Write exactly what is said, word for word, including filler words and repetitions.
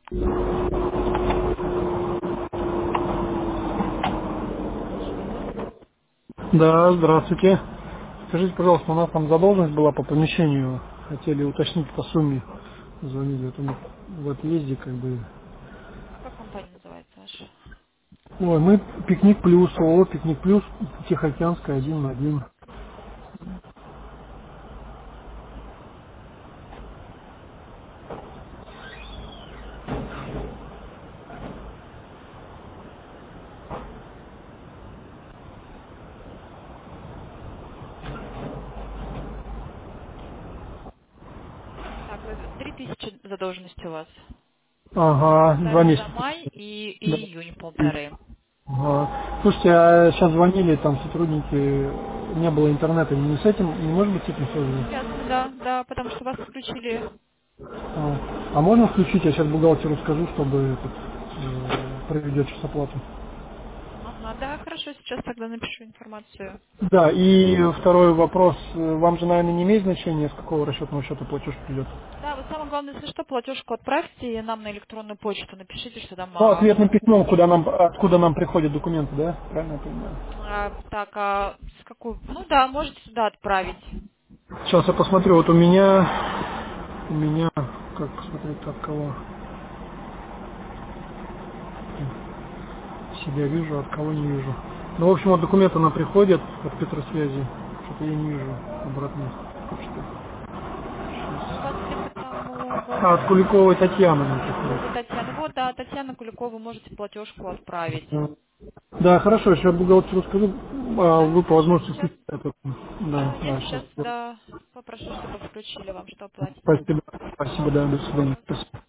Да, здравствуйте. Скажите, пожалуйста, у нас там задолженность была по помещению. Хотели уточнить по сумме. Звонили. Вот у нас в отъезде как бы. А как компания называется ваша? Ой, мы Пикник Плюс, ООО Пикник Плюс, Тихоокеанская один на один. Так, вы- три тысячи задолженности у вас. Ага, два Оставили за месяца. май и, Да. и июнь полторы. Ага. Слушайте, а сейчас звонили там сотрудники, не было интернета, не с этим, не может быть с этим связано? Связано, да, да, потому что вас включили. А, а можно включить, я сейчас бухгалтеру скажу, чтобы этот, э, проведет сейчас оплату. Ага, да, хорошо, сейчас тогда напишу информацию. Да, и второй вопрос. Вам же, наверное, не имеет значения, с какого расчетного счета платеж придет? Да, вот самое главное, если что, платежку отправьте нам на электронную почту. Напишите, что там... Ну, а, ответным письмом, куда нам, откуда нам приходят документы, да? Правильно я понимаю? а, так, а с какой... Ну да, можете сюда отправить. Сейчас я посмотрю, вот у меня, у меня, как посмотреть, от кого себя вижу, от кого не вижу. Ну, в общем, вот документы нам приходят от Петросвязи, что-то я не вижу обратно. Ну, у вас где-то там у вас... А, от Куликовой Татьяны нам Куликовой приходит. Татьяны. Вот, да, Татьяна Куликова, можете платежку отправить. Да, хорошо, еще бухгалтеру скажу, а Да, вы по да, я возможности... сейчас... это, Да, Да, я да, сейчас, сейчас. да, попрошу, чтобы включили вам, что оплатите. Спасибо, спасибо, да, до свидания. Все, Спасибо.